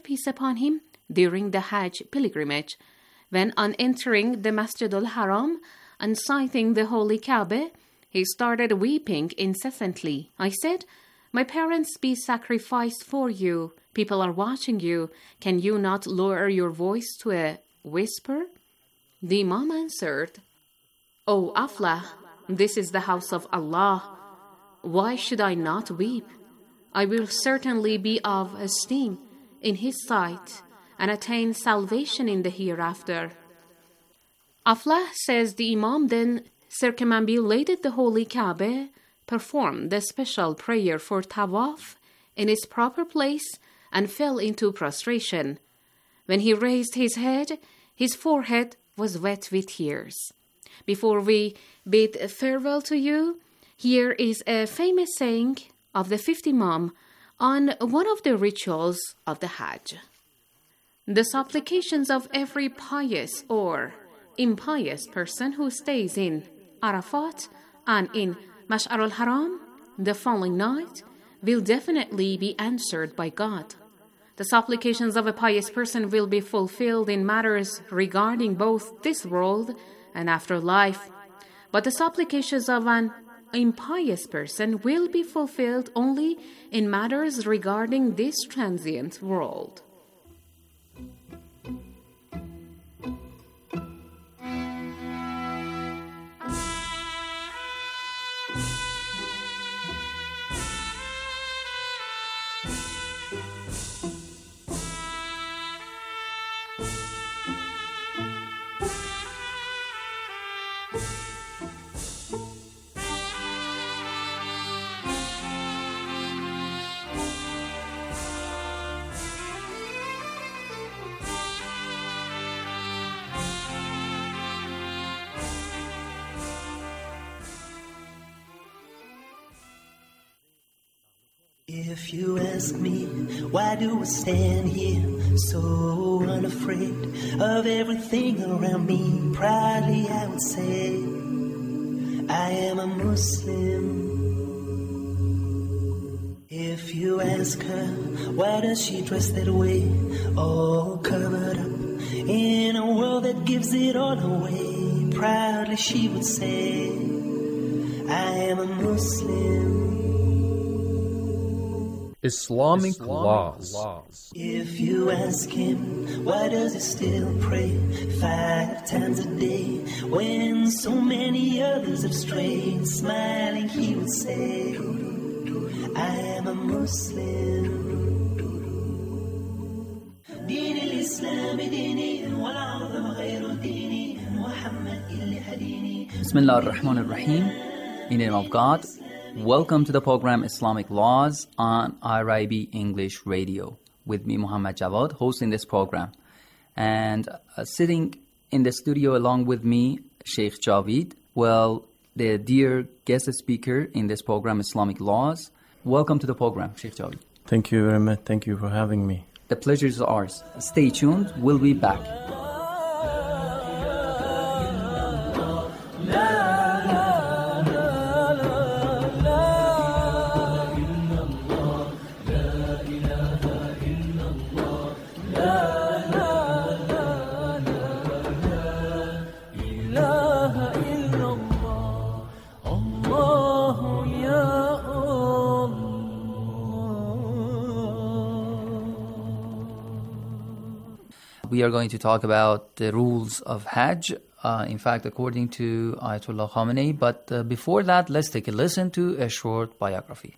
peace upon him, during the Hajj pilgrimage, when on entering the Masjid al-Haram and sighting the holy Kaaba, he started weeping incessantly. I said, "My parents be sacrificed for you. People are watching you. Can you not lower your voice to a whisper?" The Imam answered, "O Aflah, this is the house of Allah. Why should I not weep? I will certainly be of esteem in His sight and attain salvation in the hereafter." Aflah says the Imam then circumambulated the holy Kaaba, performed the special prayer for Tawaf in its proper place, and fell into prostration. When he raised his head, his forehead was wet with tears. Before we bid farewell to you, here is a famous saying of the fifth Imam on one of the rituals of the Hajj. The supplications of every pious or impious person who stays in Arafat and in Mash'ar al-Haram the following night will definitely be answered by God. The supplications of a pious person will be fulfilled in matters regarding both this world and afterlife, but the supplications of an impious person will be fulfilled only in matters regarding this transient world. If you ask me, why do I stand here so unafraid of everything around me? Proudly I would say, I am a Muslim. If you ask her, why does she dress that way, all covered up in a world that gives it all away? Proudly she would say, I am a Muslim. Islamic laws. If you ask him, why does he still pray 5 times a day when so many others have strayed? Smiling he would say, I am a Muslim. دين الإسلام ديني والعظم غير ديني محمد اللي هديني. Bismillah ar-Rahman ar-Rahim. In the name of God. Welcome to the program Islamic Laws on IRIB English Radio. With me, Muhammad Jawad, hosting this program. And sitting in the studio along with me, Sheikh Javid. Well, the dear guest speaker in this program, Islamic Laws. Welcome to the program, Sheikh Javid. Thank you very much. Thank you for having me. The pleasure is ours. Stay tuned. We'll be back. We are going to talk about the rules of Hajj, in fact, according to Ayatollah Khamenei. But before that, let's take a listen to a short biography.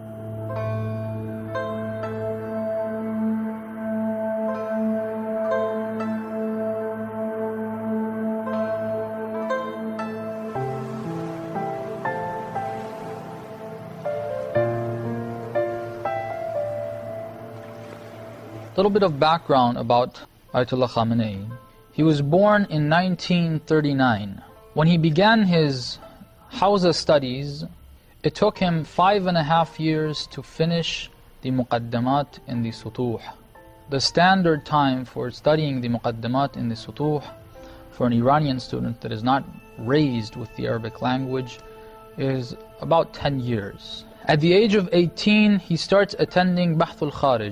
A little bit of background about Ayatollah Khamenei. He was born in 1939. When he began his Hawza studies, it took him 5.5 years to finish the Muqaddamat in the Sutuh. The standard time for studying the Muqaddamat in the Sutuh for an Iranian student that is not raised with the Arabic language is about 10 years. At the age of 18, he starts attending Bahth al-Kharij,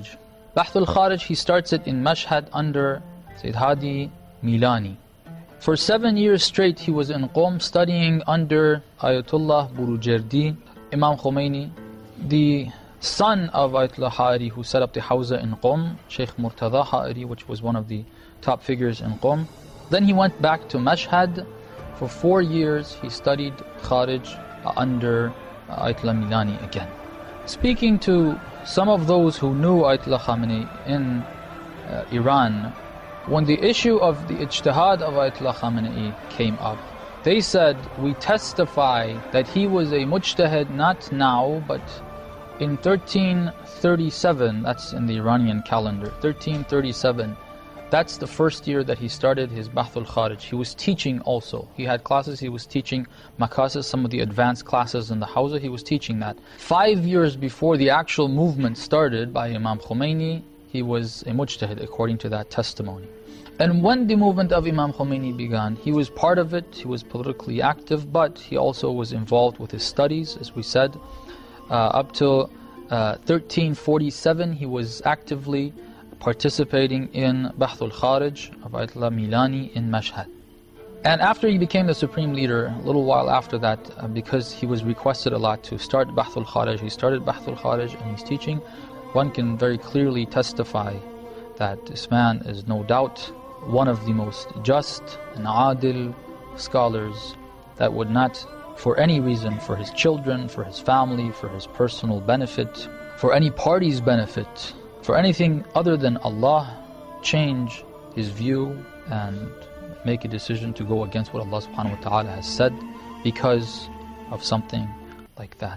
Bahth al-Kharij, he starts it in Mashhad under Sayyid Hadi Milani. For 7 years straight, he was in Qom studying under Ayatollah Burujerdi, Imam Khomeini, the son of Ayatollah Ha'iri, who set up the Hawza in Qom, Sheikh Murtada Ha'iri, which was one of the top figures in Qom. Then he went back to Mashhad. For 4 years, he studied Kharij under Ayatollah Milani again. Speaking to some of those who knew Ayatollah Khamenei in Iran, when the issue of the ijtihad of Ayatollah Khamenei came up, they said, we testify that he was a mujtahid not now, but in 1337, that's in the Iranian calendar, 1337, that's the first year that he started his Bahth al-Kharij. He was teaching also. He had classes, he was teaching Makasis, some of the advanced classes in the Hawza, he was teaching that. 5 years before the actual movement started by Imam Khomeini, he was a mujtahid according to that testimony. And when the movement of Imam Khomeini began, he was part of it, he was politically active, but he also was involved with his studies, as we said. Up till 1347, he was actively participating in Bahth al-Kharij of Ayatollah Milani in Mashhad. And after he became the supreme leader, a little while after that, because he was requested a lot to start Bahth al-Kharij, he started Bahth al-Kharij and he's teaching. One can very clearly testify that this man is no doubt one of the most just and adil scholars that would not, for any reason, for his children, for his family, for his personal benefit, for any party's benefit, for anything other than Allah, change his view and make a decision to go against what Allah subhanahu wa ta'ala has said because of something like that.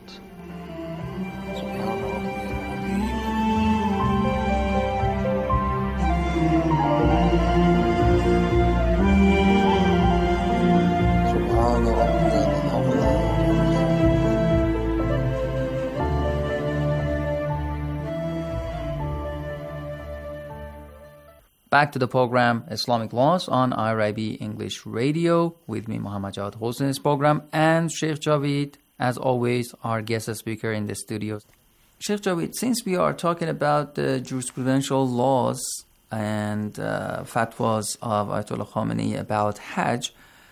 Back to the program Islamic Laws on IRIB English Radio with me, Muhammad Jawad, hosting this program, and Sheikh Javid, as always, our guest speaker in the studio. Sheikh Javid, since we are talking about the jurisprudential laws and fatwas of Ayatollah Khamenei about Hajj,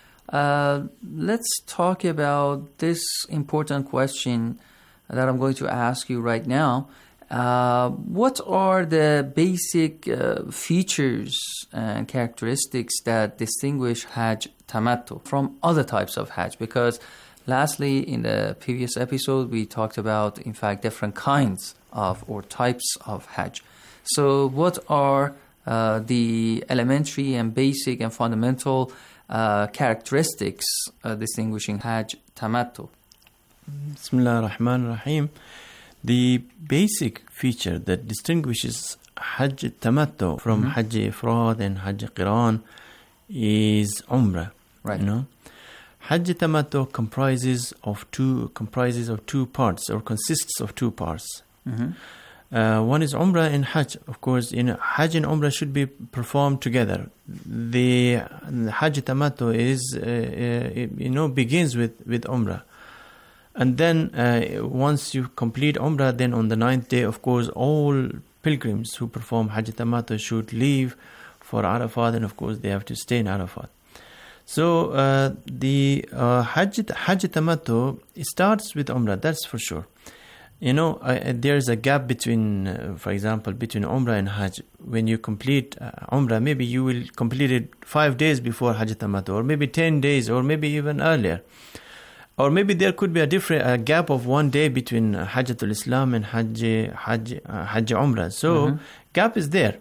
let's talk about this important question that I'm going to ask you right now. What are the basic features and characteristics that distinguish Hajj Tamattu from other types of Hajj? Because lastly, in the previous episode, we talked about, in fact, different kinds of or types of Hajj. So what are the elementary and basic and fundamental characteristics distinguishing Hajj Tamattu? Bismillah ar-Rahman ar-Rahim. The basic feature that distinguishes Hajj Tamattu from Hajj Ifrad and Hajj Qiran is Umrah. Right. You know, Hajj Tamattu comprises of two parts, or consists of two parts. One is Umrah and Hajj. Of course, Hajj and Umrah should be performed together. The Hajj Tamattu is, begins with Umrah. And then once you complete Umrah, then on the 9th day, of course, all pilgrims who perform Hajj Tamattu should leave for Arafat, and of course they have to stay in Arafat. So the Hajj Tamattu starts with Umrah, that's for sure. There is a gap between, for example, between Umrah and Hajj. When you complete Umrah, maybe you will complete it 5 days before Hajj Tamattu, or maybe 10 days, or maybe even earlier. Or maybe there could be a gap of 1 day between Hajjatul Islam and Hajj Umrah. So gap is there.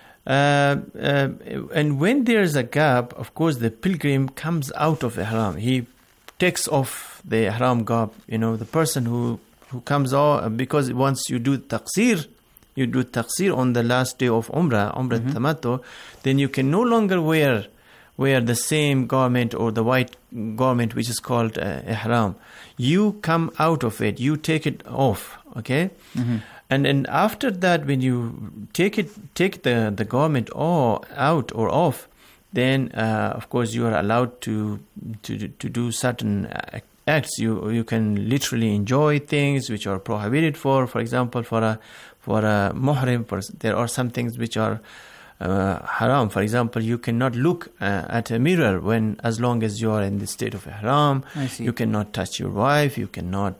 And when there is a gap, of course, the pilgrim comes out of Ihram. He takes off the Ihram garb. The person who comes out, because once you do taqsir on the last day of Umrah Tamattu, then you can no longer wear the same garment or the white garment which is called ihram. You come out of it, you take it off, okay? And after that, when you take the garment out or off, then of course you are allowed to do certain acts. You can literally enjoy things which are prohibited for example, for a muhrim. There are some things which are haram. For example, you cannot look at a mirror as long as you are in the state of ihram. I see. You cannot touch your wife. You cannot,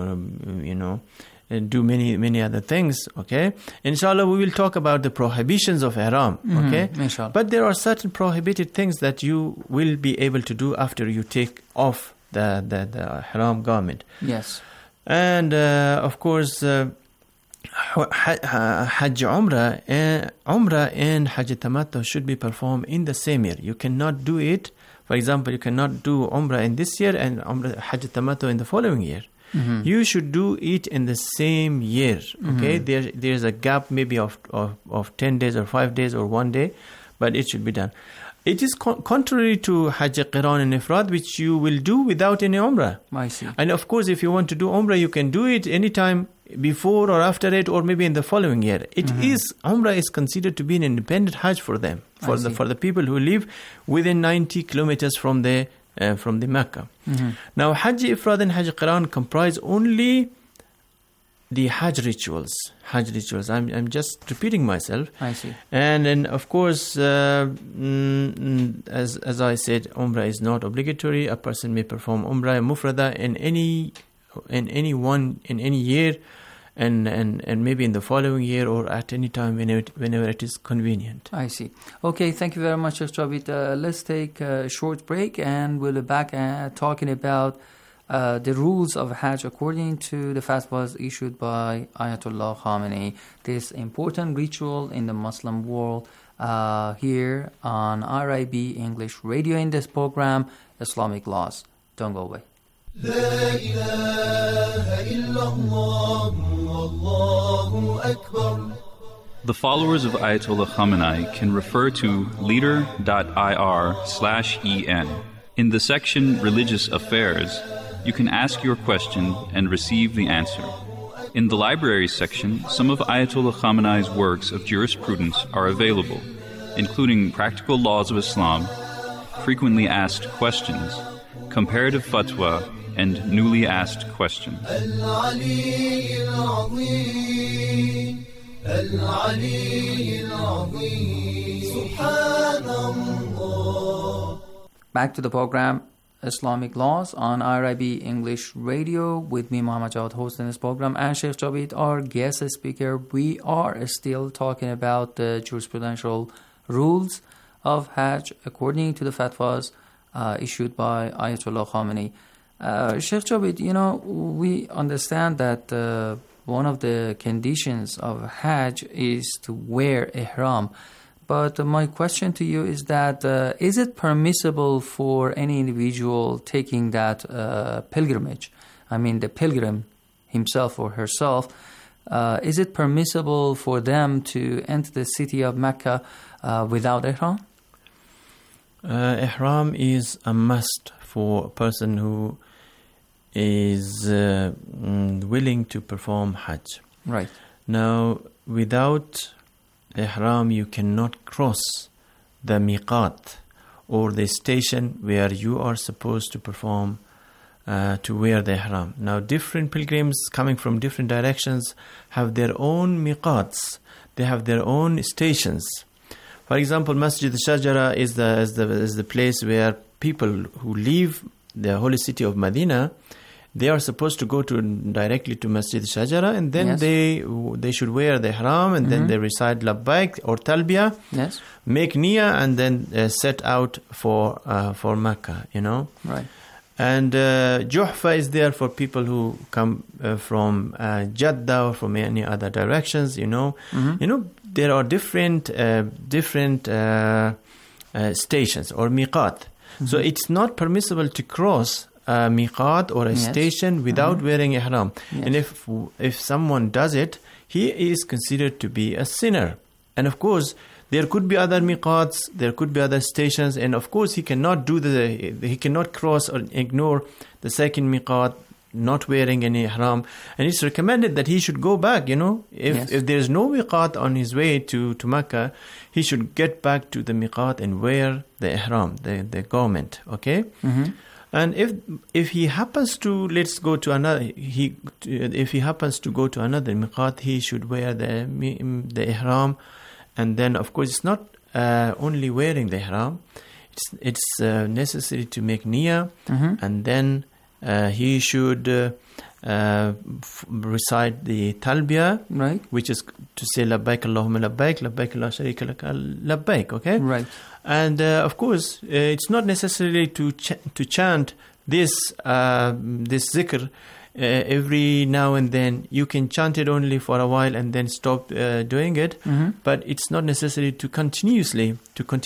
do many other things. Okay, inshallah, we will talk about the prohibitions of ihram. Okay, inshallah. but there are certain prohibited things that you will be able to do after you take off the ihram garment. Yes. And of course, Hajj Umrah and Hajj Tamattu should be performed in the same year. You cannot do it. For example, you cannot do Umrah in this year and Hajj Tamattu in the following year. You should do it in the same year. Okay, there's a gap maybe of 10 days or 5 days or 1 day, but it should be done. It is contrary to Hajj Qiran and Ifrad, which you will do without any Umrah. I see. And of course, if you want to do Umrah, you can do it anytime before or after it, or maybe in the following year. Umrah is considered to be an independent Hajj for them, for the people who live within 90 kilometers from the Mecca. Now, Hajj Ifrad and Hajj Qiran comprise only the Hajj rituals. I'm just repeating myself. I see. And then, of course, as I said, Umrah is not obligatory. A person may perform Umrah and Mufrada in any year, and maybe in the following year or at any time whenever it is convenient. I see. Okay, thank you very much, Sheikh Jabit. Let's take a short break, and we'll be back talking about the rules of Hajj according to the fatwas issued by Ayatollah Khamenei. This important ritual in the Muslim world here on RIB English Radio in this program, Islamic Laws. Don't go away. لا إله إلا الله والله أكبر. The followers of Ayatollah Khamenei can refer to leader.ir/en. In the section Religious Affairs, you can ask your question and receive the answer. In the library section, some of Ayatollah Khamenei's works of jurisprudence are available, including Practical Laws of Islam, Frequently Asked Questions, Comparative Fatwa, and Newly Asked Questions. Back to the program, Islamic Laws on IRIB English Radio with me, Muhammad Jawad, hosting this program, and Sheikh Jabit, our guest speaker. We are still talking about the jurisprudential rules of Hajj according to the fatwas issued by Ayatollah Khamenei. Sheikh Jabit, we understand that one of the conditions of Hajj is to wear ihram. But my question to you is that is it permissible for any individual taking that pilgrimage, I mean the pilgrim himself or herself, is it permissible for them to enter the city of Mecca without ihram? Ihram is a must for a person who is willing to perform Hajj. Right. Now, without ihram, you cannot cross the miqat, or the station where you are supposed to perform, to wear the ihram. Now, different pilgrims coming from different directions have their own miqats. They have their own stations. For example, Masjid al-Shajara is the place where people who leave the holy city of Medina, they are supposed to go directly to Masjid al-Shajara, and then they should wear the ihram, and then they recite Labbaik or Talbiyah, make niyyah, and then set out for Mecca, Right. And Juhfa is there for people who come from Jeddah or from any other directions, there are different stations or miqat. So it's not permissible to cross a miqat or a station without wearing ihram. And if someone does it, he is considered to be a sinner. And of course, there could be other miqats, there could be other stations, and of course he cannot cross or ignore the second miqat, not wearing any ihram. And it's recommended that he should go back, if there's no miqat on his way to Mecca, he should get back to the miqat and wear the ihram, the garment, okay? And if he happens to, let's go to another, if he happens to go to another miqat, he should wear the ihram. And then, of course, it's not only wearing the ihram. It's necessary to make niyyah, and then he should recite the talbiyah, Right. which is to say labbaik Allahumma labbaik, labbaik la sharika laka labbaik, okay? Right. And of course, it's not necessarily to chant this zikr every now and then. You can chant it only for a while and then stop doing it. But it's not necessary to continuously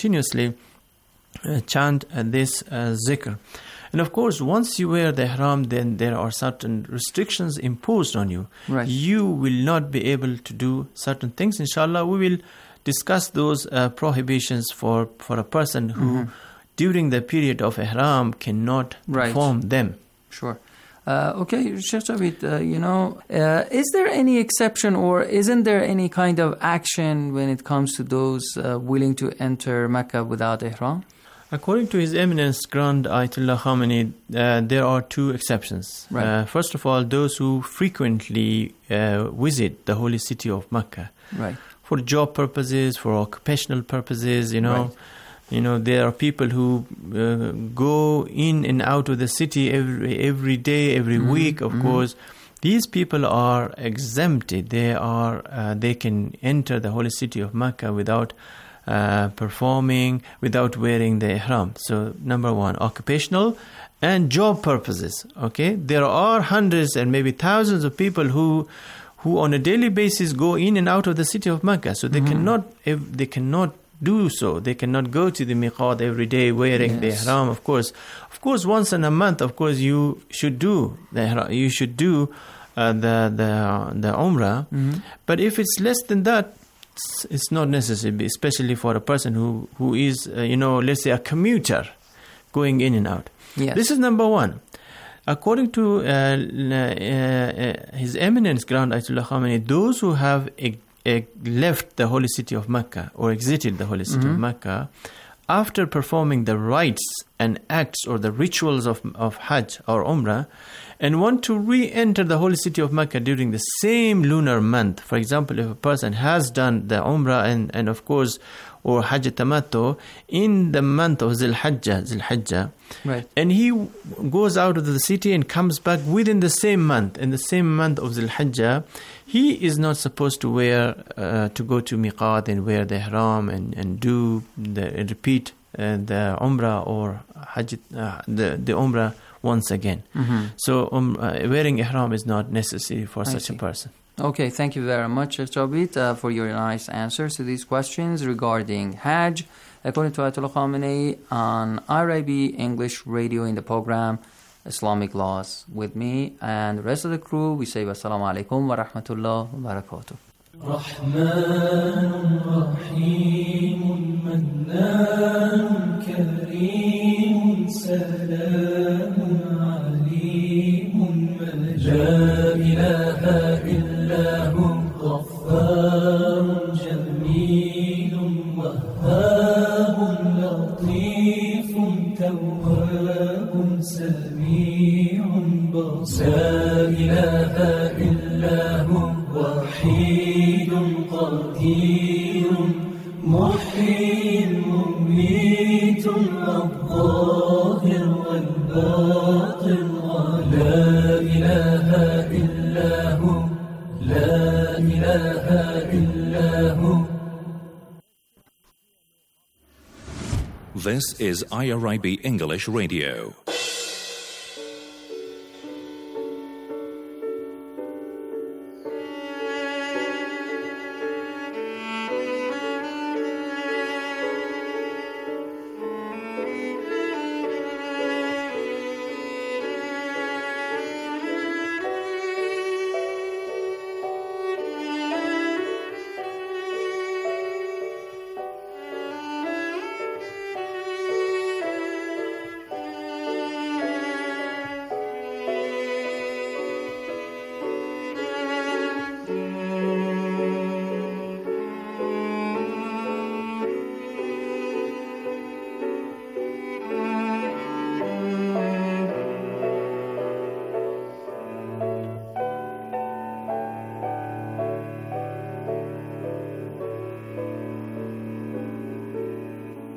chant this zikr. And of course, once you wear the ihram, then there are certain restrictions imposed on you. Right. You will not be able to do certain things. Inshallah, we will discuss those prohibitions for a person who, during the period of ihram, cannot perform them. Sure. Okay, Sheikh Jabit, is there any exception or isn't there any kind of action when it comes to those willing to enter Mecca without ihram? According to His Eminence Grand Ayatollah Khamenei, there are two exceptions. Right. First of all, those who frequently visit the holy city of Mecca. Right. For job purposes, for occupational purposes, Right. There are people who go in and out of the city every day, every week. Of course, these people are exempted. They can enter the holy city of Mecca without performing, without wearing the ihram. So, number one, occupational and job purposes. Okay, there are hundreds and maybe thousands of people who on a daily basis go in and out of the city of Mecca. So they cannot do so. They cannot go to the miqat every day wearing the ihram. Of course, once in a month, of course, you should do the ihram. You should do the umrah. But if it's less than that, it's not necessary, especially for a person who is, let's say a commuter going in and out. Yes. This is number one. According to His Eminence Grand Ayatollah Khamenei, those who have left the holy city of Mecca or exited the holy city of Mecca after performing the rites and acts or the rituals of Hajj or Umrah and want to re-enter the holy city of Mecca during the same lunar month. For example, if a person has done the Umrah and of course, or Hajj Tamattu in the month of Zil Hajjah, Right. and he goes out of the city and comes back within the same month, in the same month of Zil Hajjah, he is not supposed to to go to Miqat and wear the ihram and do repeat the Umrah or Hajj, the Umrah once again. So wearing ihram is not necessary for such a person. Okay, thank you very much, Sheikh Jabit, for your nice answers to these questions regarding Hajj. According to Ayatollah Khamenei on IRIB English Radio in the program Islamic Laws. With me and the rest of the crew, we say Wassalamu alaikum wa rahmatullah wa barakatuh. رحمن رحيم منان كريم سلام عليم لا إله إلا هو غفار جميل وهاب لطيف تواب سميع بصير لا إله إلا هو وحيد قدير محيي مميت الظاهر والباطن لا إله إلا هو لا إله إلا هو. This is IRIB English Radio.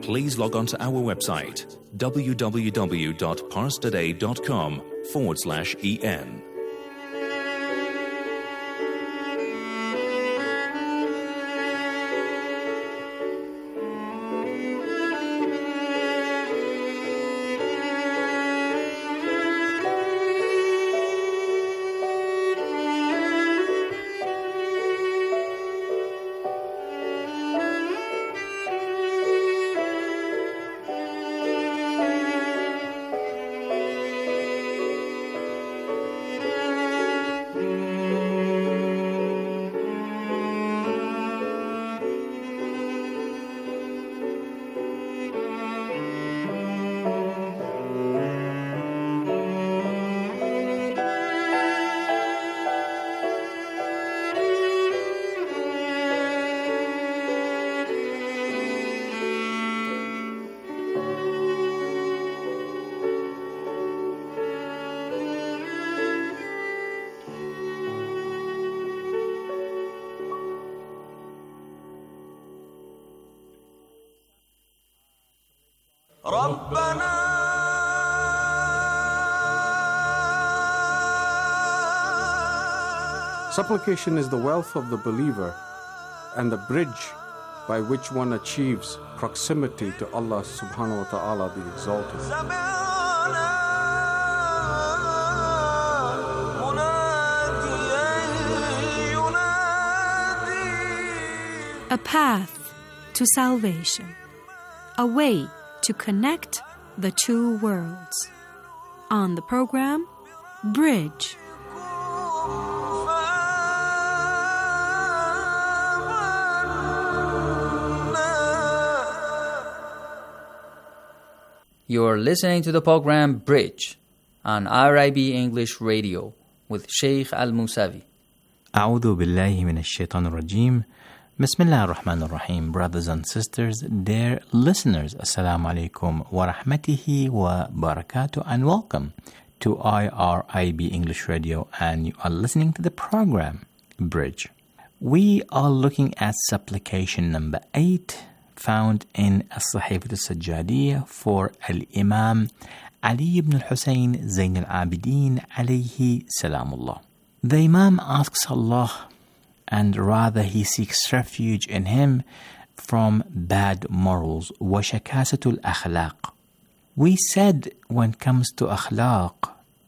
please log on to our website www.parstoday.com/en. Supplication is the wealth of the believer and the bridge by which one achieves proximity to Allah subhanahu wa ta'ala the Exalted. A path to salvation, a way to connect the two worlds. On the program, Bridge. You're listening to the program Bridge on RIB English Radio with Sheikh Al-Musavi. أعوذ بالله من الشيطان الرجيم. Bismillah ar-Rahman ar-Rahim. Brothers and sisters, dear listeners, Assalamu alaikum wa rahmatihi wa barakatuh, and welcome to IRIB English Radio, and you are listening to the program Bridge. We are looking at supplication number 8 found in As-Sahifat As-Sajjadiyya for Al-Imam Ali ibn al-Husayn Zayn al-Abidin alayhi salamullah. The Imam asks Allah, and rather he seeks refuge in him from bad morals. وَشَكَاسَةُ الْأَخْلَاقِ. We said when it comes to akhlaq,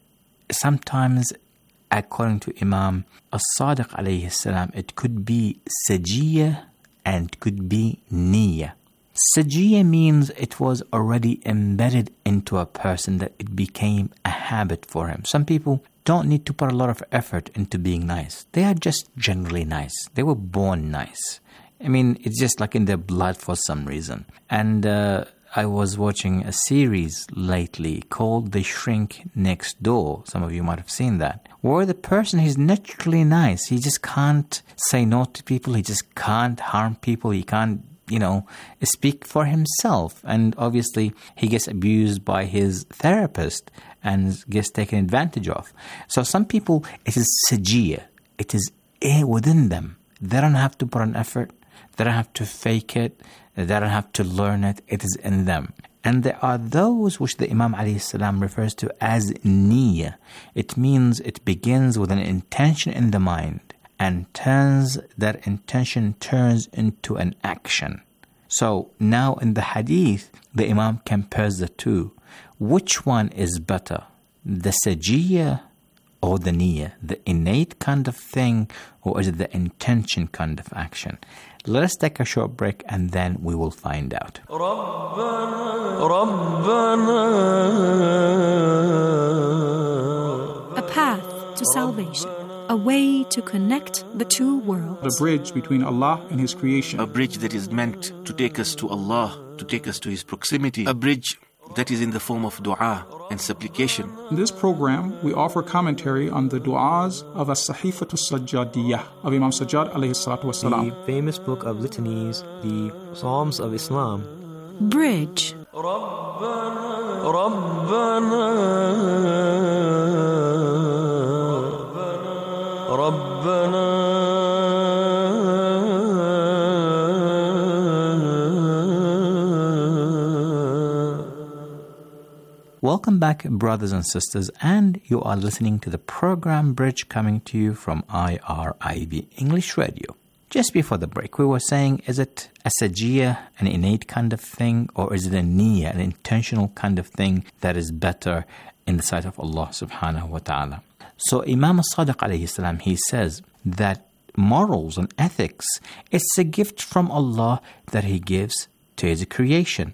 sometimes according to Imam As-Sadiq alayhi salam, it could be sajiyya and it could be niyya. Sajiyya means it was already embedded into a person, that it became a habit for him. Some people don't need to put a lot of effort into being nice. They are just generally nice. They were born nice. I mean, it's just like in their blood for some reason. And I was watching a series lately called The Shrink Next Door. Some of you might have seen that. Where the person is naturally nice. He just can't say no to people. He just can't harm people. He can't, speak for himself. And obviously, he gets abused by his therapist and gets taken advantage of. So some people, it is sajiyya. It is within them. They don't have to put an effort. They don't have to fake it. They don't have to learn it. It is in them. And there are those which the Imam alayhi salam refers to as niyyah. It means it begins with an intention in the mind and that intention turns into an action. So now in the hadith, the Imam compares the two. Which one is better? The sajiyya or the niyyah? The innate kind of thing, or is it the intention kind of action? Let us take a short break and then we will find out. A path to salvation. A way to connect the two worlds. The bridge between Allah and His creation. A bridge that is meant to take us to Allah, to take us to His proximity. A bridge that is in the form of dua and supplication. In this program, we offer commentary on the du'as of As-Sahifat As-Sajjadiyya of Imam Sajjad alayhi salatu wasalam. The famous book of litanies, the Psalms of Islam. Bridge. Welcome back, brothers and sisters, and you are listening to the program Bridge coming to you from IRIB English Radio. Just before the break, we were saying, is it a sajiyah, an innate kind of thing, or is it a niyyah, an intentional kind of thing that is better in the sight of Allah subhanahu wa ta'ala? So Imam al-Sadiq alayhi salam, he says that morals and ethics, it's a gift from Allah that He gives to His creation.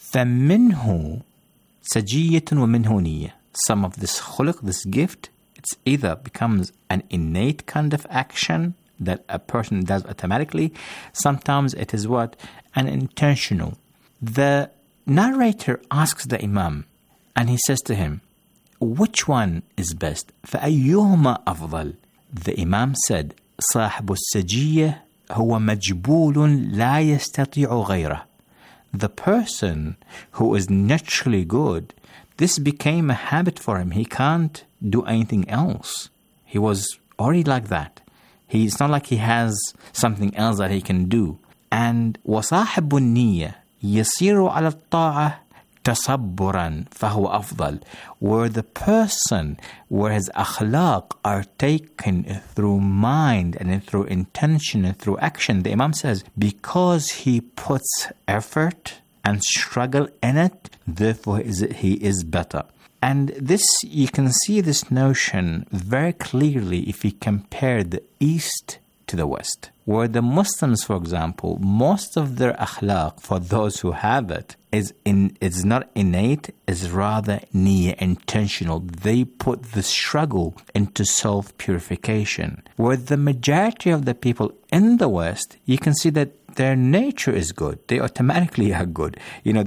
فَمِنْهُ سَجِيَّةٌ وَمِنْهُ نِيَّةٌ. Some of this khuluq, this gift, it's either becomes an innate kind of action that a person does automatically. Sometimes it is what? An intentional. The narrator asks the Imam, and he says to him, which one is best? فَأَيُّهُمَا أَفْضَلُ. The Imam said, صَاحِبُ السَّجِيَّةِ هُوَ مَجْبُولٌ لَا يَسْتَطِيعُ غَيْرَهُ. The person who is naturally good, this became a habit for him. He can't do anything else. He was already like that. It's not like he has something else that he can do. And وَصَاحِبُ النِّيَّةِ يَسِيرُ عَلَى الطَّاعَةِ تصبرا فهو أفضل. Where the person, where his akhlaq are taken through mind and through intention and through action, the Imam says, because he puts effort and struggle in it, therefore he is better. And this, you can see this notion very clearly if you compare the East to the West, where the Muslims, for example, most of their akhlaq, for those who have it, is not innate, is rather niyyah, intentional. They put the struggle into self-purification. Where the majority of the people in the West, you can see that their nature is good. They automatically are good.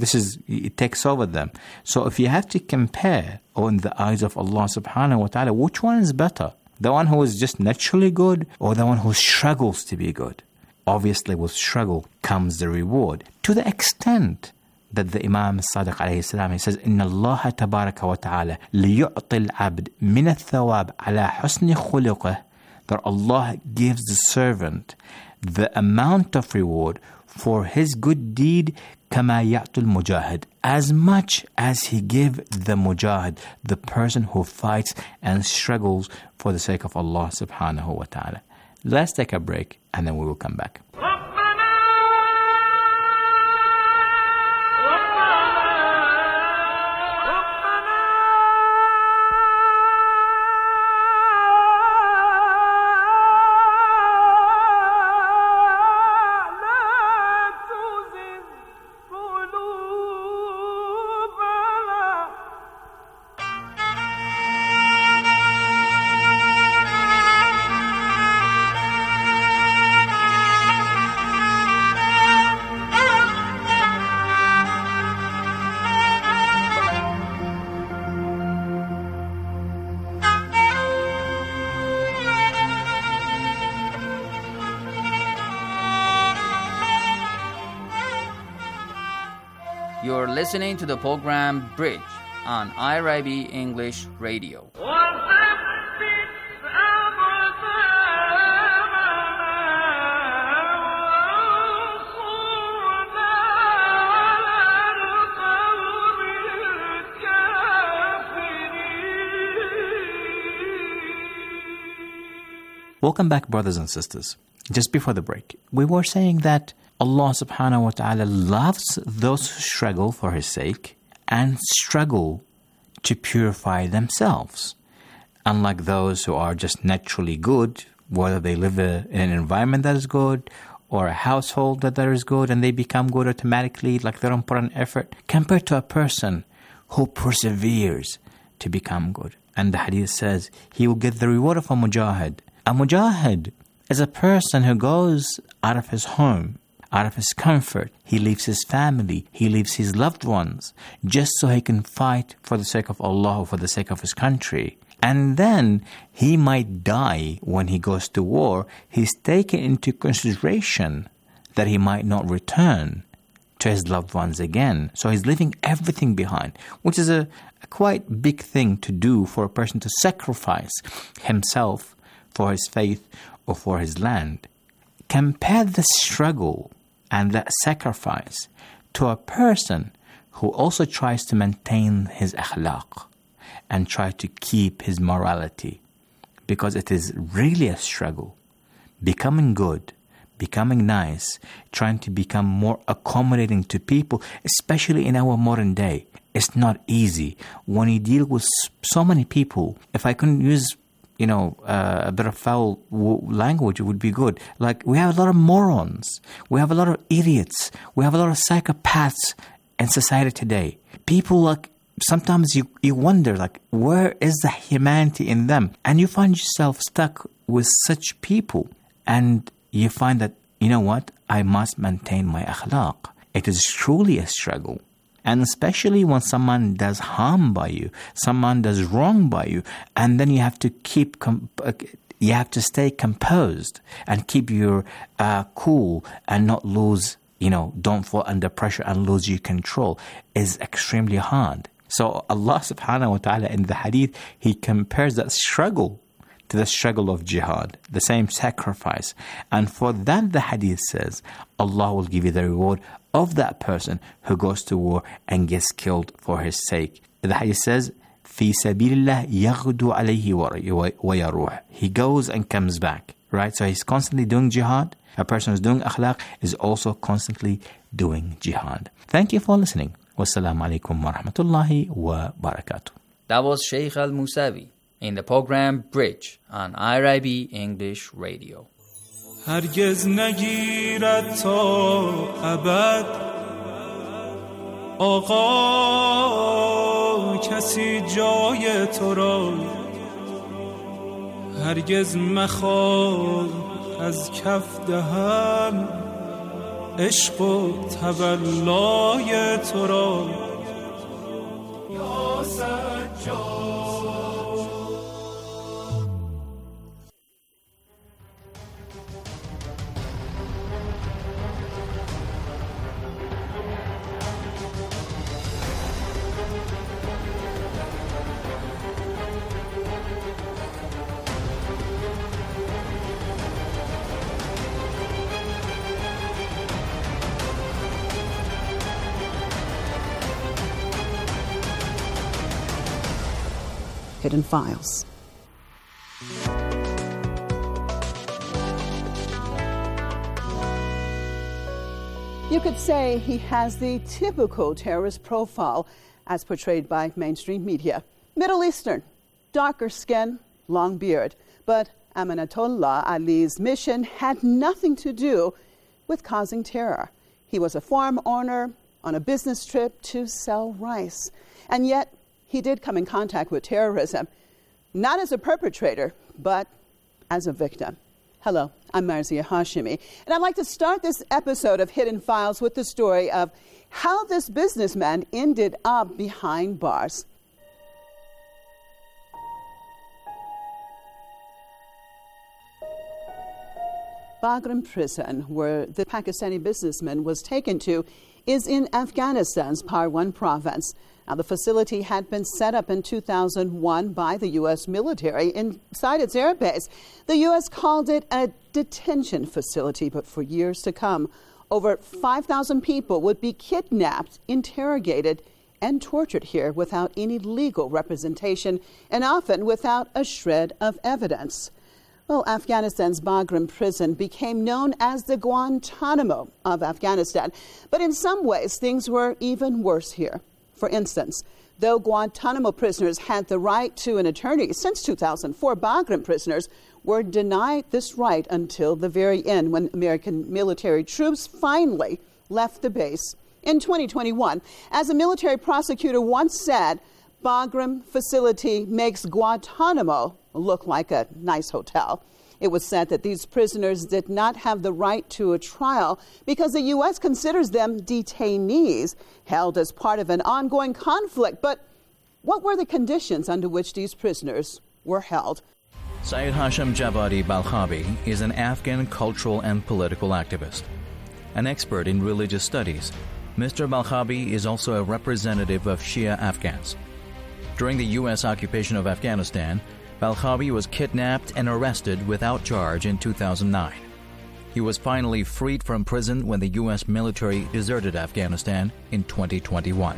It takes over them. So if you have to compare in the eyes of Allah subhanahu wa ta'ala, which one is better? The one who is just naturally good or the one who struggles to be good? Obviously, with struggle comes the reward. To the extent that the Imam Sadiq alayhi salam, he says, إِنَّ اللَّهَ تَبَارَكَ وَتَعَالَى لِيُعْطِ الْعَبْدِ مِنَ الثَّوَابِ عَلَى حُسْنِ خُلُقِهِ. That Allah gives the servant the amount of reward for his good deed كَمَا يَعْطُ الْمُجَاهِدِ, as much as he give the mujahid, the person who fights and struggles for the sake of Allah subhanahu wa ta'ala. Let's take a break and then we will come back. You're listening to the program Bridge on IRIB English Radio. Welcome back, brothers and sisters. Just before the break, we were saying that Allah subhanahu wa ta'ala loves those who struggle for His sake and struggle to purify themselves. Unlike those who are just naturally good, whether they live in an environment that is good or a household that is good and they become good automatically, like they don't put an effort, compared to a person who perseveres to become good. And the hadith says he will get the reward of a mujahid. A mujahid is a person who goes out of his home, out of his comfort. He leaves his family, he leaves his loved ones, just so he can fight for the sake of Allah or for the sake of his country. And then he might die when he goes to war. He's taken into consideration that he might not return to his loved ones again. So he's leaving everything behind, which is a quite big thing to do for a person to sacrifice himself for his faith or for his land. Compare the struggle and that sacrifice to a person who also tries to maintain his akhlaq and try to keep his morality, because it is really a struggle. Becoming good, becoming nice, trying to become more accommodating to people, especially in our modern day. It's not easy. When you deal with so many people, if I couldn't use, a bit of foul language, it would be good. Like, we have a lot of morons. We have a lot of idiots. We have a lot of psychopaths in society today. People, sometimes you wonder, where is the humanity in them? And you find yourself stuck with such people. And you find that, you know what? I must maintain my akhlaq. It is truly a struggle. And especially when someone does harm by you, someone does wrong by you, and then you have to you have to stay composed and keep your cool and not lose, don't fall under pressure and lose your control, is extremely hard. So Allah subhanahu wa ta'ala in the hadith, He compares that struggle to the struggle of jihad, the same sacrifice. And for that, the hadith says, Allah will give you the reward of that person who goes to war and gets killed for His sake. The hadith says, في سبيل الله يغدو عليه ويروح. He goes and comes back, right? So he's constantly doing jihad. A person who's doing akhlaq is also constantly doing jihad. Thank you for listening. Wassalamu alaikum wa rahmatullahi wa barakatuh. That was Sheikh Al-Musawi in the program Bridge on IRIB English Radio. هرگز نگیرد تا ابد آقا کسی جای تو را هرگز مخواه از کف دهن عشق و تولای تو را یا سجاد. Hidden Files. You could say he has the typical terrorist profile as portrayed by mainstream media. Middle Eastern, darker skin, long beard. But Amanatollah Ali's mission had nothing to do with causing terror. He was a farm owner on a business trip to sell rice. And yet, he did come in contact with terrorism, not as a perpetrator, but as a victim. Hello, I'm Marzia Hashimi, and I'd like to start this episode of Hidden Files with the story of how this businessman ended up behind bars. Bagram prison, where the Pakistani businessman was taken to, is in Afghanistan's Parwan province. Now, the facility had been set up in 2001 by the U.S. military inside its air base. The U.S. called it a detention facility, but for years to come, over 5,000 people would be kidnapped, interrogated, and tortured here without any legal representation, and often without a shred of evidence. Well, Afghanistan's Bagram prison became known as the Guantanamo of Afghanistan, but in some ways things were even worse here. For instance, though Guantanamo prisoners had the right to an attorney since 2004, Bagram prisoners were denied this right until the very end, when American military troops finally left the base in 2021. As a military prosecutor once said, Bagram facility makes Guantanamo look like a nice hotel. It was said that these prisoners did not have the right to a trial because the U.S. considers them detainees held as part of an ongoing conflict. But what were the conditions under which these prisoners were held? Syed Hashim Jabari Balkhabi is an Afghan cultural and political activist. An expert in religious studies, Mr. Balkhabi is also a representative of Shia Afghans. During the U.S. occupation of Afghanistan, Balkhabi was kidnapped and arrested without charge in 2009. He was finally freed from prison when the U.S. military deserted Afghanistan in 2021.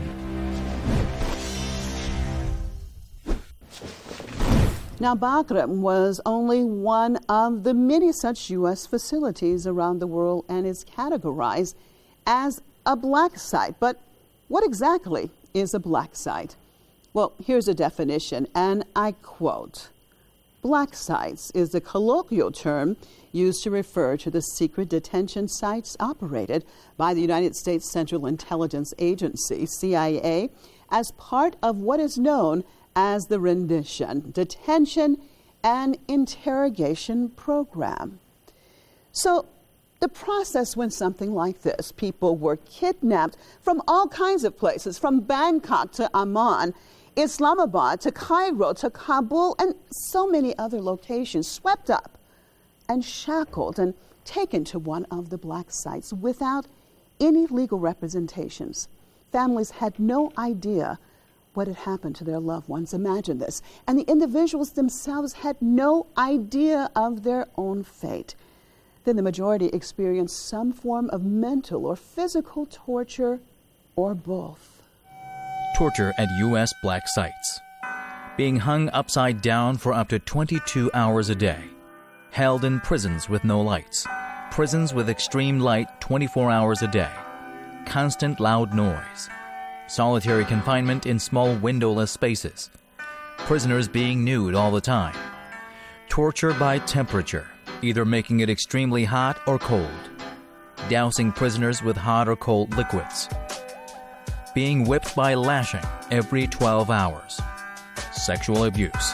Now, Bagram was only one of the many such U.S. facilities around the world and is categorized as a black site. But what exactly is a black site? Well, here's a definition, and I quote, "Black sites is a colloquial term used to refer to the secret detention sites operated by the United States Central Intelligence Agency, CIA, as part of what is known as the rendition, detention, and interrogation program." So the process went something like this. People were kidnapped from all kinds of places, from Bangkok to Amman, Islamabad to Cairo to Kabul, and so many other locations, swept up and shackled and taken to one of the black sites without any legal representations. Families had no idea what had happened to their loved ones. Imagine this. And the individuals themselves had no idea of their own fate. Then the majority experienced some form of mental or physical torture or both. Torture at U.S. black sites. Being hung upside down for up to 22 hours a day. Held in prisons with no lights. Prisons with extreme light 24 hours a day. Constant loud noise. Solitary confinement in small windowless spaces. Prisoners being nude all the time. Torture by temperature, either making it extremely hot or cold. Dousing prisoners with hot or cold liquids. Being whipped by lashing every 12 hours. Sexual abuse.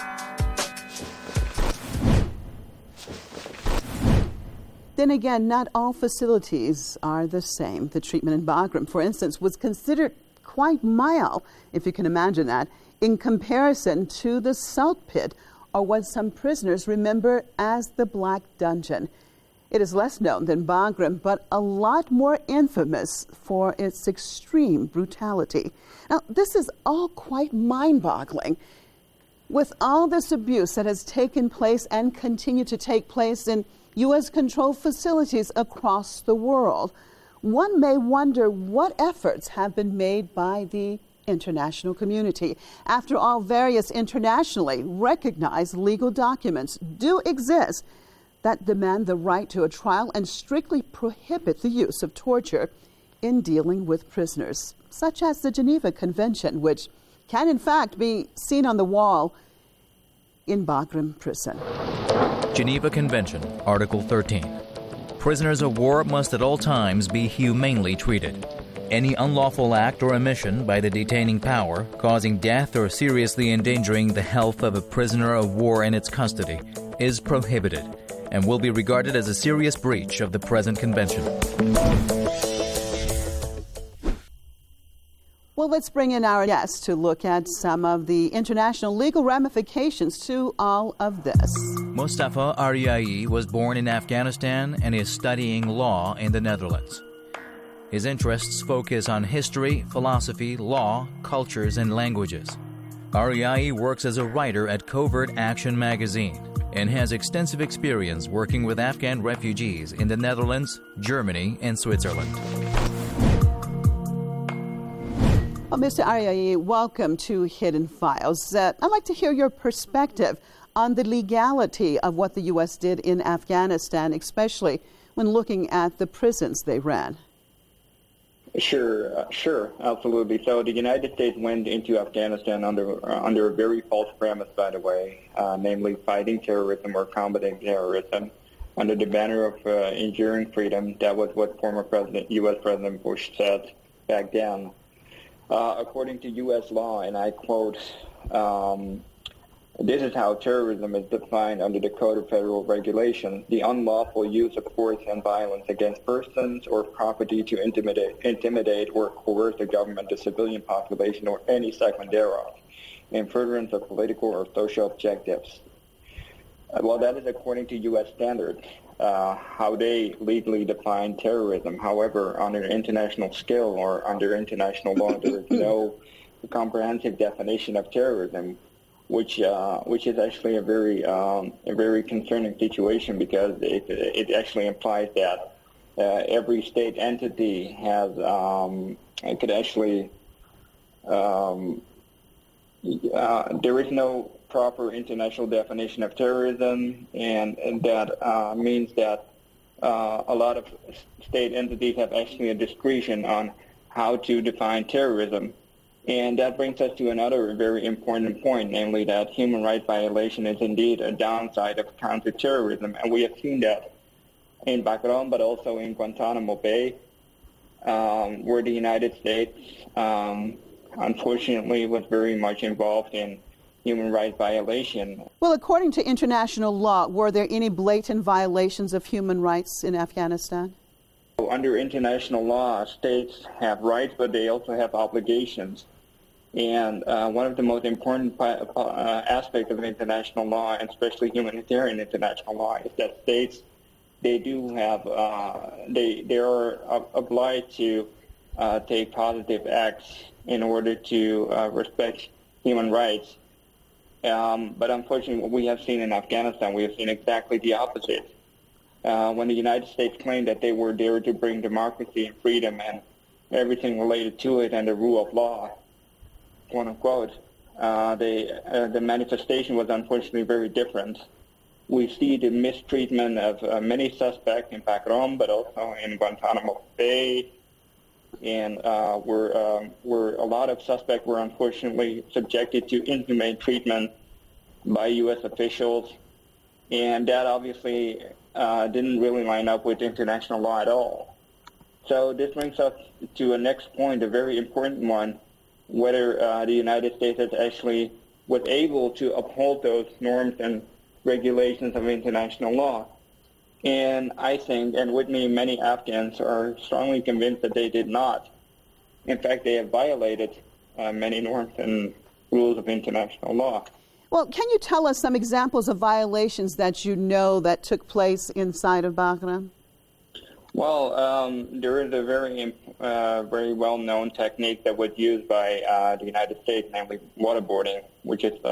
Then again, not all facilities are the same. The treatment in Bagram, for instance, was considered quite mild, if you can imagine that, in comparison to the salt pit, or what some prisoners remember as the Black Dungeon. It is less known than Bagram, but a lot more infamous for its extreme brutality. Now, this is all quite mind-boggling. With all this abuse that has taken place and continue to take place in U.S.-controlled facilities across the world, one may wonder what efforts have been made by the international community. After all, various internationally recognized legal documents do exist that demand the right to a trial and strictly prohibit the use of torture in dealing with prisoners, such as the Geneva Convention, which can in fact be seen on the wall in Bagram prison. Geneva Convention, Article 13. Prisoners of war must at all times be humanely treated. Any unlawful act or omission by the detaining power causing death or seriously endangering the health of a prisoner of war in its custody is prohibited and will be regarded as a serious breach of the present convention. Well, let's bring in our guests to look at some of the international legal ramifications to all of this. Mustafa Aryai was born in Afghanistan and is studying law in the Netherlands. His interests focus on history, philosophy, law, cultures, and languages. Aryai works as a writer at Covert Action magazine and has extensive experience working with Afghan refugees in the Netherlands, Germany, and Switzerland. Well, Mr. Aryai, welcome to Hidden Files. I'd like to hear your perspective on the legality of what the U.S. did in Afghanistan, especially when looking at the prisons they ran. Sure, absolutely. So the United States went into Afghanistan under a very false premise, by the way, namely fighting terrorism or combating terrorism under the banner of enduring freedom. That was what former U.S. President Bush said back then. According to U.S. law, and I quote, this is how terrorism is defined under the Code of Federal Regulations: the unlawful use of force and violence against persons or property to intimidate or coerce the government, the civilian population, or any segment thereof, in furtherance of political or social objectives. Well, that is according to U.S. standards, how they legally define terrorism. However, on an international scale or under international law, there is no comprehensive definition of terrorism. which is actually a very concerning situation, because it actually implies that every state entity has could actually there is no proper international definition of terrorism, and that means that a lot of state entities have actually a discretion on how to define terrorism. And that brings us to another very important point, namely that human rights violation is indeed a downside of counterterrorism. And we have seen that in Bagram, but also in Guantanamo Bay, where the United States, unfortunately, was very much involved in human rights violation. Well, according to international law, were there any blatant violations of human rights in Afghanistan? Under international law, states have rights, but they also have obligations. And one of the most important aspects of international law, and especially humanitarian international law, is that states, they do have, they are obliged to take positive acts in order to respect human rights. But unfortunately, what we have seen in Afghanistan, we have seen exactly the opposite. When the United States claimed that they were there to bring democracy and freedom and everything related to it and the rule of law, quote unquote, the manifestation was unfortunately very different. We see the mistreatment of many suspects in Bagram, but also in Guantanamo Bay, and where a lot of suspects were unfortunately subjected to inhumane treatment by U.S. officials, and that obviously didn't really line up with international law at all. So this brings us to a next point, a very important one, whether the United States has actually was able to uphold those norms and regulations of international law. And I think, and with me, many Afghans are strongly convinced that they did not. In fact, they have violated many norms and rules of international law. Well, can you tell us some examples of violations that you know that took place inside of Bagram? Well, there is a very well-known technique that was used by the United States, namely waterboarding, which is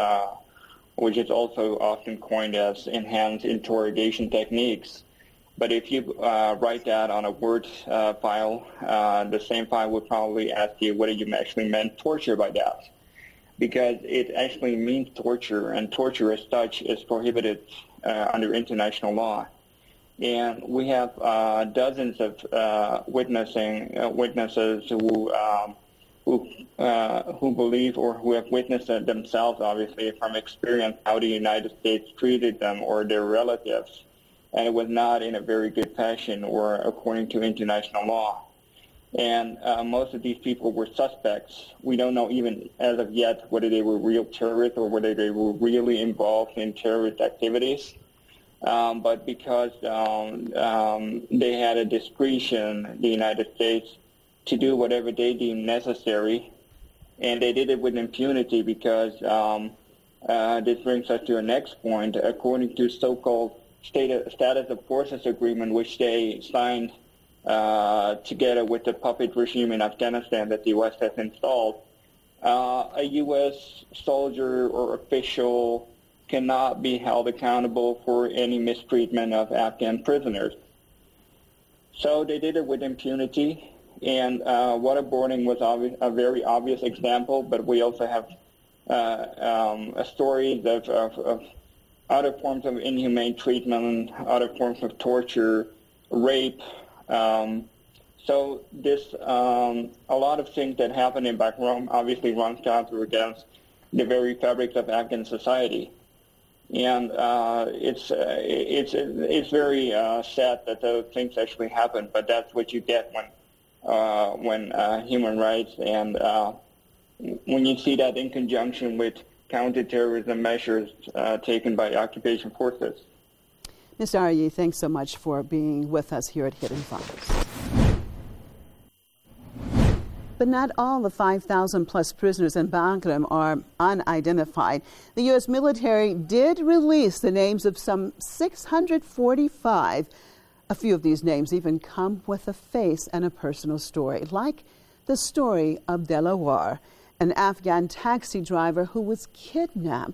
also often coined as enhanced interrogation techniques. But if you write that on a Word file, the same file would probably ask you whether you actually meant torture by that, because it actually means torture, and torture as such is prohibited under international law. And we have dozens of witnesses who believe or who have witnessed themselves, obviously, from experience, how the United States treated them or their relatives. And it was not in a very good fashion or according to international law. And most of these people were suspects. We don't know even as of yet whether they were real terrorists or whether they were really involved in terrorist activities. But because they had a discretion, the United States, to do whatever they deemed necessary, and they did it with impunity because this brings us to our next point. According to so-called status of forces agreement, which they signed together with the puppet regime in Afghanistan that the U.S. has installed, a U.S. soldier or official cannot be held accountable for any mistreatment of Afghan prisoners. So they did it with impunity, and waterboarding was a very obvious example, but we also have stories of other forms of inhumane treatment, other forms of torture, rape. So this, a lot of things that happened in Bagram obviously runs counter against the very fabrics of Afghan society. And it's very sad that those things actually happen, but that's what you get when human rights and when you see that in conjunction with counterterrorism measures taken by occupation forces. Mr. Aryi, thanks so much for being with us here at Hidden Files. But not all the 5,000-plus prisoners in Bagram are unidentified. The U.S. military did release the names of some 645. A few of these names even come with a face and a personal story, like the story of Delaware, an Afghan taxi driver who was kidnapped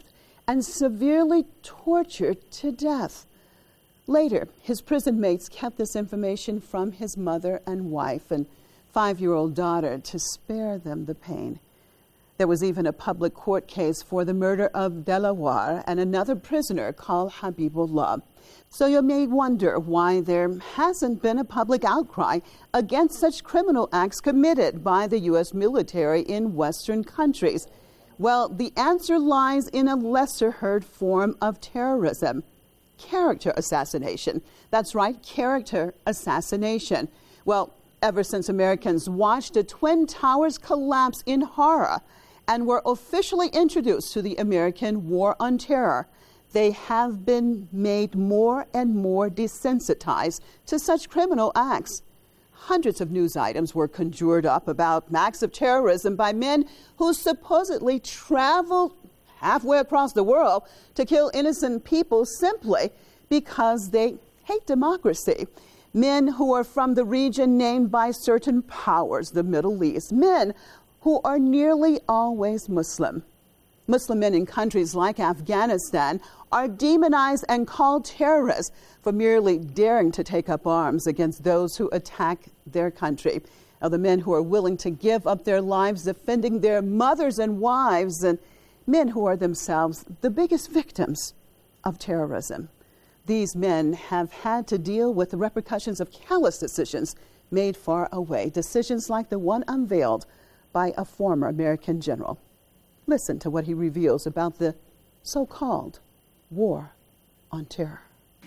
and severely tortured to death. Later, his prison mates kept this information from his mother and wife and 5-year-old daughter to spare them the pain. There was even a public court case for the murder of Delaware and another prisoner called Habibullah. So you may wonder why there hasn't been a public outcry against such criminal acts committed by the U.S. military in Western countries. Well, the answer lies in a lesser-heard form of terrorism: character assassination. That's right, character assassination. Well, ever since Americans watched the Twin Towers collapse in horror and were officially introduced to the American War on Terror, they have been made more and more desensitized to such criminal acts. Hundreds of news items were conjured up about acts of terrorism by men who supposedly traveled halfway across the world to kill innocent people simply because they hate democracy. Men who are from the region named by certain powers, the Middle East. Men who are nearly always Muslim. Muslim men in countries like Afghanistan are demonized and called terrorists for merely daring to take up arms against those who attack their country. Now, the men who are willing to give up their lives defending their mothers and wives, and men who are themselves the biggest victims of terrorism. These men have had to deal with the repercussions of callous decisions made far away, decisions like the one unveiled by a former American general. Listen to what he reveals about the so-called war on terror.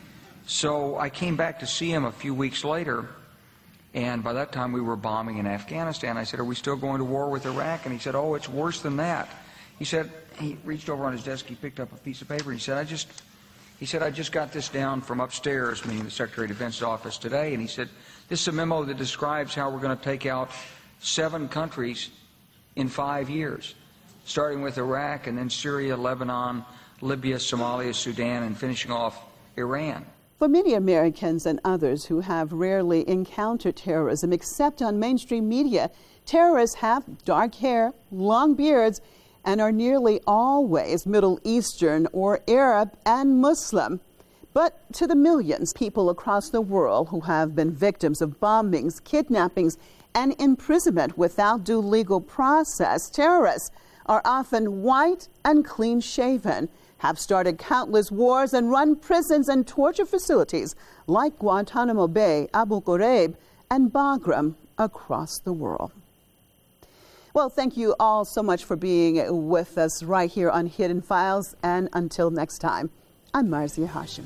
So I came back to see him a few weeks later, and by that time we were bombing in Afghanistan. I said, "Are we still going to war with Iraq?" And he said, "Oh, it's worse than that." He said, he reached over on his desk, he picked up a piece of paper, and he said, I just got this down from upstairs, meaning the Secretary of Defense's office today, and he said, "This is a memo that describes how we're going to take out 7 countries in 5 years, starting with Iraq and then Syria, Lebanon, Libya, Somalia, Sudan, and finishing off Iran." For many Americans and others who have rarely encountered terrorism except on mainstream media, terrorists have dark hair, long beards, and are nearly always Middle Eastern or Arab and Muslim. But to the millions of people across the world who have been victims of bombings, kidnappings, and imprisonment without due legal process, terrorists are often white and clean-shaven, have started countless wars and run prisons and torture facilities like Guantanamo Bay, Abu Ghraib, and Bagram across the world. Well, thank you all so much for being with us right here on Hidden Files, and until next time, I'm Marzia Hashim.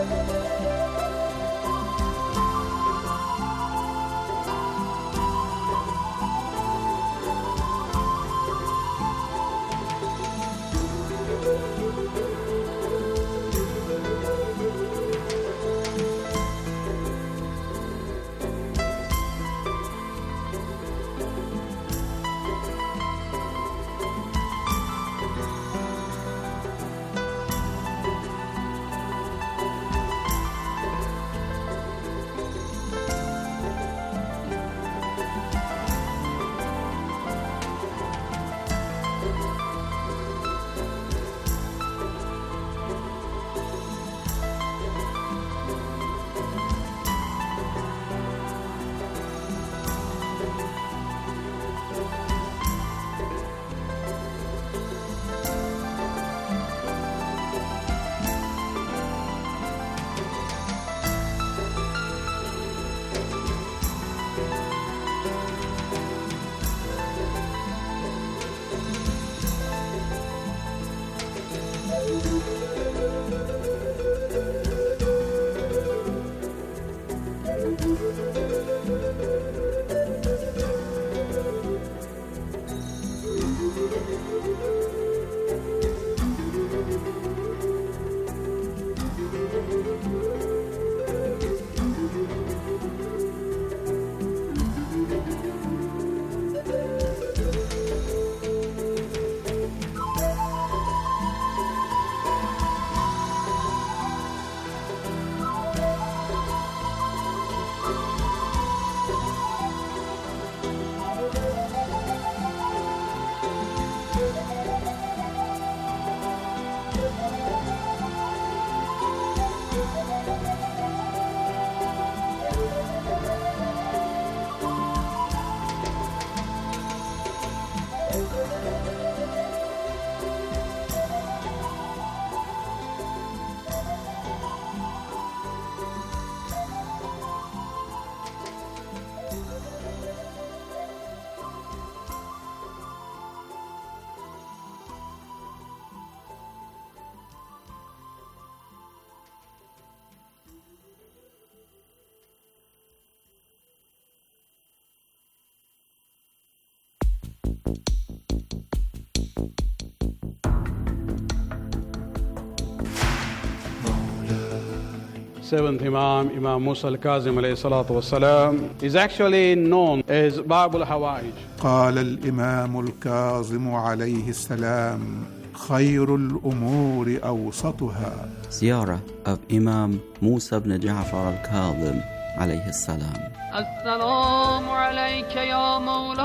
Seventh Imam, Imam Musa al-Kazim alayhi salatu wassalam, is actually known as Bab al-Hawaij. قال الإمام الكاظم عليه السلام خير الأمور أوسطها. Ziyarah of Imam Musa ibn Ja'far al-Kazim alayhi salam. Assalamu alayka ya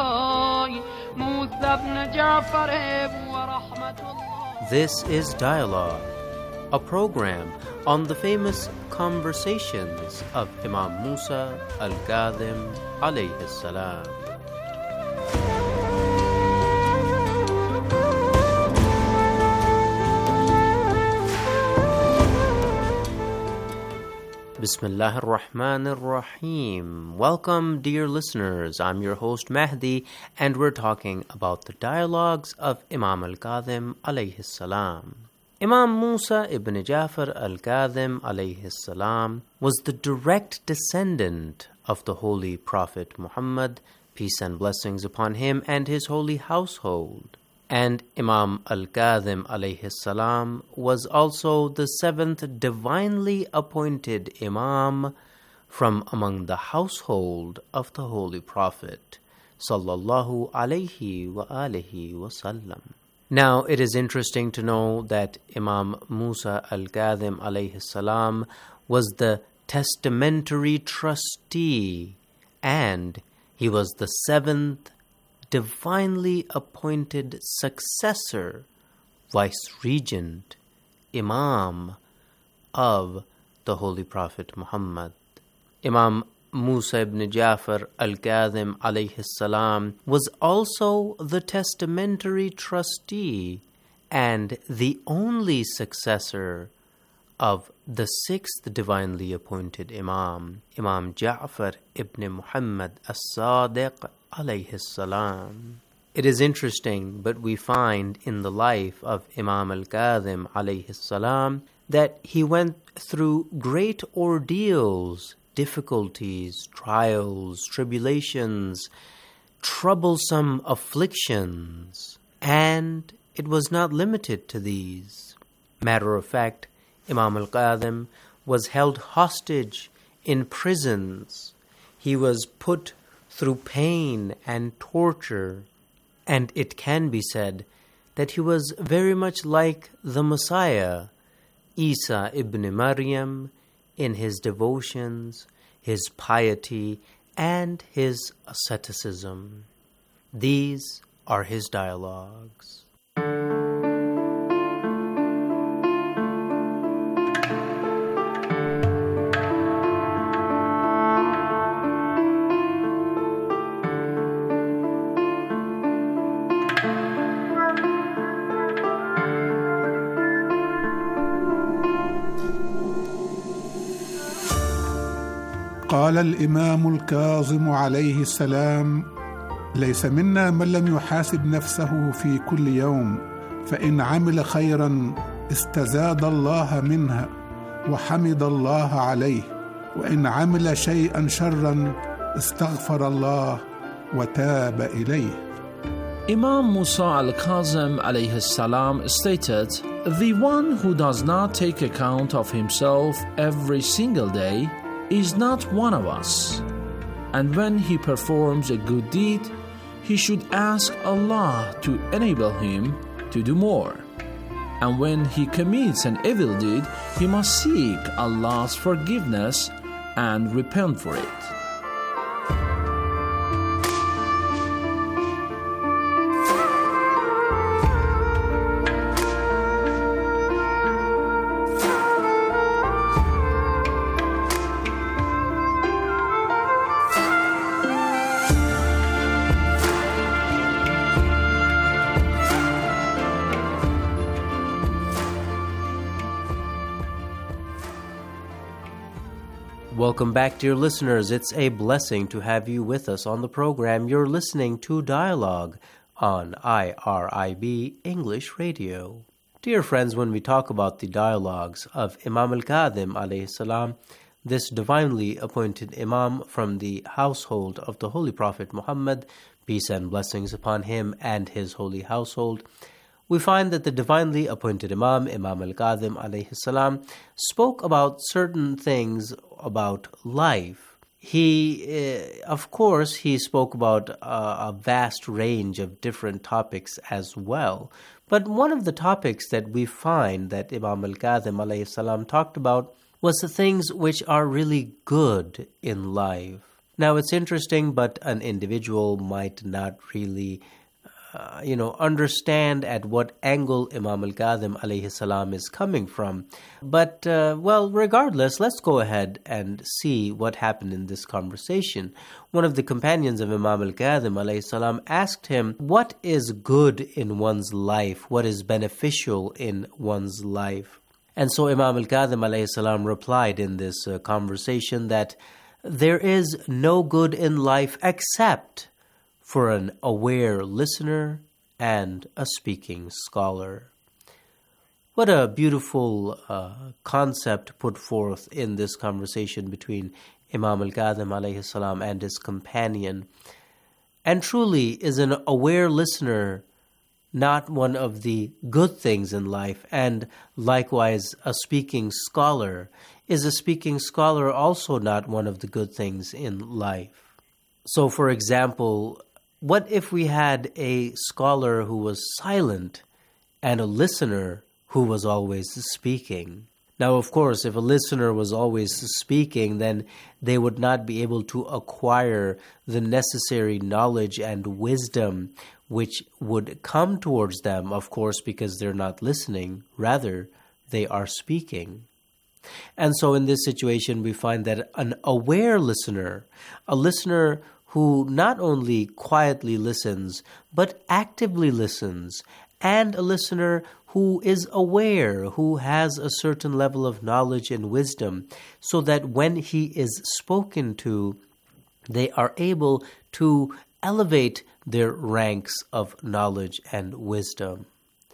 Mawlai Musa ibn Ja'far wa rahmatullah. This is Dialogue, a program on the famous conversations of Imam Musa al-Kazim alayhi salam. Bismillah ar-Rahman ar-Rahim. Welcome, dear listeners. I'm your host Mahdi, and we're talking about the dialogues of Imam al-Kazim alayhi salam. Imam Musa ibn Ja'far al-Kazim alayhi salam was the direct descendant of the Holy Prophet Muhammad, peace and blessings upon him and his holy household. And Imam al-Kazim alayhi salam was also the seventh divinely appointed Imam from among the household of the Holy Prophet sallallahu alayhi wa alihi wa sallam. Now, it is interesting to know that Imam Musa al-Kazim alayhi salam was the testamentary trustee, and he was the seventh divinely appointed successor, vice-regent, Imam of the Holy Prophet Muhammad. Imam Musa ibn Ja'far al-Kazim alayhi salam was also the testamentary trustee and the only successor of the sixth divinely appointed Imam, Imam Ja'far ibn Muhammad as-Sadiq alayhi salam. It is interesting, but we find in the life of Imam al-Kazim alayhi salam that he went through great ordeals, difficulties, trials, tribulations, troublesome afflictions, and it was not limited to these. Matter of fact, Imam al-Kadhim was held hostage in prisons. He was put through pain and torture, and it can be said that he was very much like the Messiah, Isa ibn Maryam, in his devotions, his piety, and his asceticism. These are his dialogues. قال الإمام الكاظم عليه السلام: ليس منا من لم يحاسب نفسه في كل يوم، فإن عمل خيرا استزاد الله منها وحمد الله عليه، وإن عمل شيئا شرا استغفر الله وتاب إليه. Imam Musa al-Kazim alayhi salam stated, "The one who does not take account of himself every single day is not one of us, and when he performs a good deed, he should ask Allah to enable him to do more. And when he commits an evil deed, he must seek Allah's forgiveness and repent for it." Welcome back, dear listeners. It's a blessing to have you with us on the program. You're listening to Dialogue on IRIB English Radio. Dear friends, when we talk about the dialogues of Imam al-Kadhim alayhi salam, this divinely appointed Imam from the household of the Holy Prophet Muhammad, peace and blessings upon him and his holy household, we find that the divinely appointed Imam, Imam al-Kadhim alayhi salam, spoke about certain things about life. Of course, he spoke about a vast range of different topics as well. But one of the topics that we find that Imam al-Kadhim alayhi salam talked about was the things which are really good in life. Now, it's interesting, but an individual might not really understand at what angle Imam al-Kadhim alayhi salam is coming from. But, regardless, let's go ahead and see what happened in this conversation. One of the companions of Imam al-Kadhim alayhi salam asked him, what is good in one's life? What is beneficial in one's life? And so Imam al-Kadhim alayhi salam replied in this conversation that there is no good in life except for an aware listener and a speaking scholar. What a beautiful concept put forth in this conversation between Imam al-Kadhim alayhi salam and his companion. And truly, is an aware listener not one of the good things in life? And likewise, a speaking scholar. Is a speaking scholar also not one of the good things in life? So, for example, what if we had a scholar who was silent and a listener who was always speaking? Now, of course, if a listener was always speaking, then they would not be able to acquire the necessary knowledge and wisdom which would come towards them, of course, because they're not listening. Rather, they are speaking. And so in this situation, we find that an aware listener, a listener who not only quietly listens, but actively listens, and a listener who is aware, who has a certain level of knowledge and wisdom, so that when he is spoken to, they are able to elevate their ranks of knowledge and wisdom.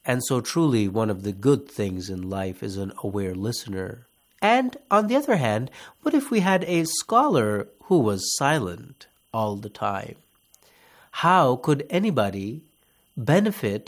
And so truly one of the good things in life is an aware listener. And on the other hand, what if we had a scholar who was silent all the time? How could anybody benefit